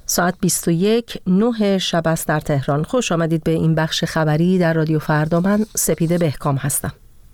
ساعت 21:09 شب است در تهران. خوش آمدید به این بخش خبری در رادیو فردا. من سپیده بهکام هستم.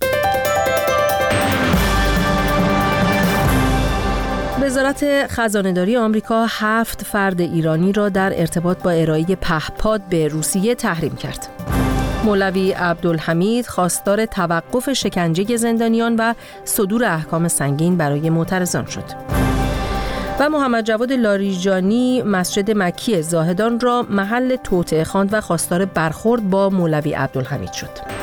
وزارت خزانه‌داری آمریکا 7 فرد ایرانی را در ارتباط با ارائه پهپاد به روسیه تحریم کرد. مولوی عبدالحمید خواستار توقف شکنجه زندانیان و صدور احکام سنگین برای معترضان شد. و محمد جواد لاریجانی مسجد مکی زاهدان را محل توطئه خواند و خواستار برخورد با مولوی عبدالحمید شد.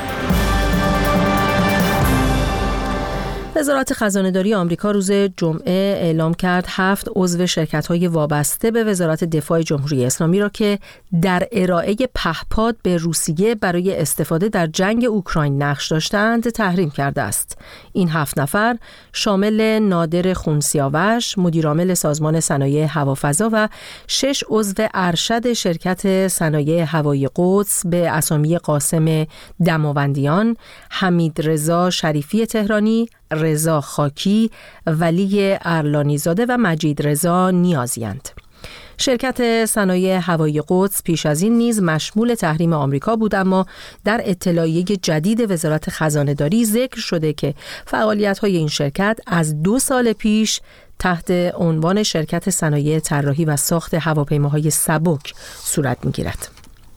وزارت خزانه‌داری آمریکا روز جمعه اعلام کرد 7 عضو شرکت‌های وابسته به وزارت دفاع جمهوری اسلامی را که در ارائه پهپاد به روسیه برای استفاده در جنگ اوکراین نقش داشتند تحریم کرده است. این 7 نفر شامل نادر خونسیاوش، مدیرعامل سازمان صنایع هوافضا و 6 عضو ارشد شرکت صنایع هوایی قدس به اسامی قاسم دماوندیان، حمید رضا شریفی تهرانی، رضا خاکی، ولی ارلانی زاده و مجید رضا نیازی‌اند. شرکت صنایع هوایی قدس پیش از این نیز مشمول تحریم آمریکا بود، اما در اطلاعیه جدید وزارت خزانه‌داری ذکر شده که فعالیت‌های این شرکت از 2 سال پیش تحت عنوان شرکت صنایع طراحی و ساخت هواپیماهای سبک صورت می‌گیرد.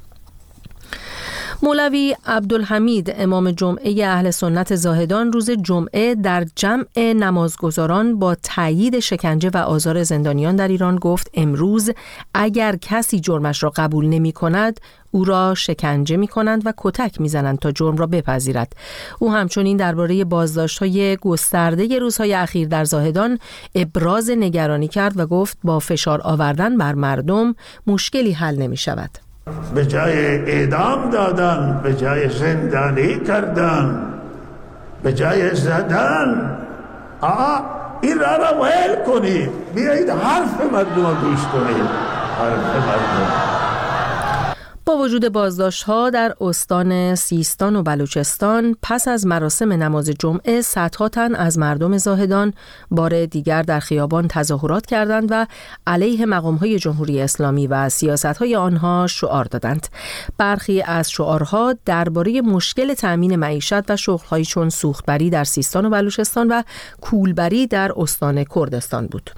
مولوی عبدالحمید امام جمعه اهل سنت زاهدان روز جمعه در جمع نمازگزاران با تایید شکنجه و آزار زندانیان در ایران گفت امروز اگر کسی جرمش را قبول نمی کند او را شکنجه می کنند و کتک می زنند تا جرم را بپذیرد. او همچنین درباره بازداشت‌های گسترده روزهای اخیر در زاهدان ابراز نگرانی کرد و گفت با فشار آوردن بر مردم مشکلی حل نمی شود. به جای اعدام دادن، به جای زندانی کردن، به جای زدن، این را ویل کنید، بیایید حرف مردم رو گوش کنید. حرف مردم. با وجود بازداشت‌ها در استان سیستان و بلوچستان پس از مراسم نماز جمعه صدها تن از مردم زاهدان بار دیگر در خیابان تظاهرات کردند و علیه مقام‌های جمهوری اسلامی و سیاست‌های آنها شعار دادند. برخی از شعارها درباره مشکل تأمین معیشت و شغل‌هایی چون سوختبری در سیستان و بلوچستان و کولبری در استان کردستان بود.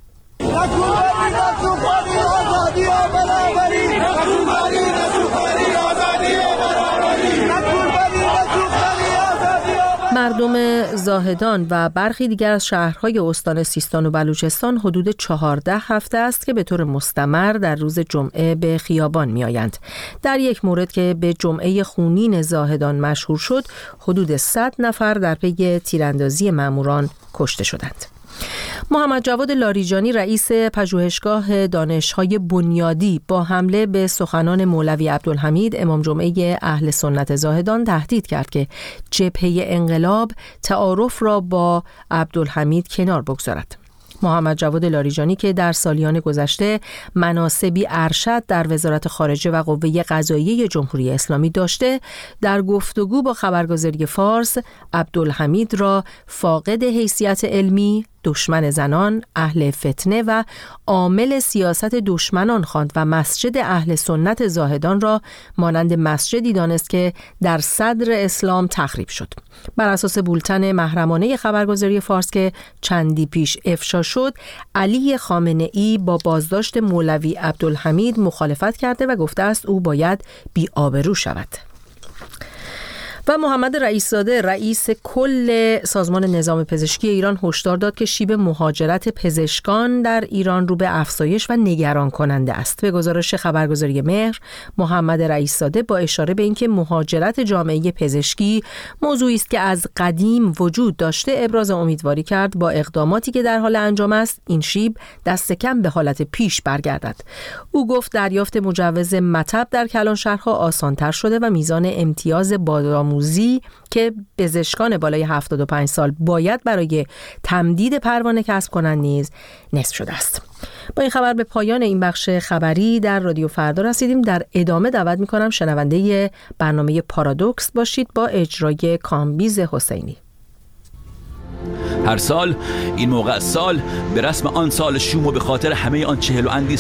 مردم زاهدان و برخی دیگر از شهرهای استان سیستان و بلوچستان حدود 14 هفته است که به طور مستمر در روز جمعه به خیابان می آیند. در یک مورد که به جمعه خونین زاهدان مشهور شد، حدود 100 نفر در پی تیراندازی ماموران کشته شدند. محمد جواد لاریجانی رئیس پژوهشگاه دانش‌های بنیادی با حمله به سخنان مولوی عبدالحمید امام جمعه اهل سنت زاهدان تهدید کرد که جبهه انقلاب تعارف را با عبدالحمید کنار بگذارد. محمد جواد لاریجانی که در سالیان گذشته مناصبی ارشد در وزارت خارجه و قوه قضاییه جمهوری اسلامی داشته، در گفتگو با خبرگزاری فارس عبدالحمید را فاقد حیثیت علمی، دشمن زنان، اهل فتنه و عامل سیاست دشمنان خواند و مسجد اهل سنت زاهدان را مانند مسجدی دانست که در صدر اسلام تخریب شد. بر اساس بولتن محرمانه خبرگزاری فارس که چندی پیش افشا شد، علی خامنه‌ای با بازداشت مولوی عبدالحمید مخالفت کرده و گفته است او باید بی‌آبرو شود. و محمد رئیس‌زاده رئیس کل سازمان نظام پزشکی ایران هشدار داد که شیب مهاجرت پزشکان در ایران رو به افزایش و نگران کننده است. به گزارش خبرگزاری مهر، محمد رئیس‌زاده با اشاره به اینکه مهاجرت جامعه پزشکی موضوعی است که از قدیم وجود داشته، ابراز امیدواری کرد با اقداماتی که در حال انجام است این شیب دست کم به حالت پیش برگردد. او گفت دریافت مجوز مطب در کلانشهرها آسان‌تر شده و میزان امتیاز بازآموزی که پزشکان بالای 75 سال باید برای تمدید پروانه کسب کنند نیز نصف شده است. با این خبر به پایان این بخش خبری در رادیو فردا رسیدیم. در ادامه دعوت می‌کنم شنونده برنامه پارادوکس باشید با اجرای کامبیز حسینی. هر سال این موقع سال به رسم آن سال شوم و به خاطر همه آن چهل و اندی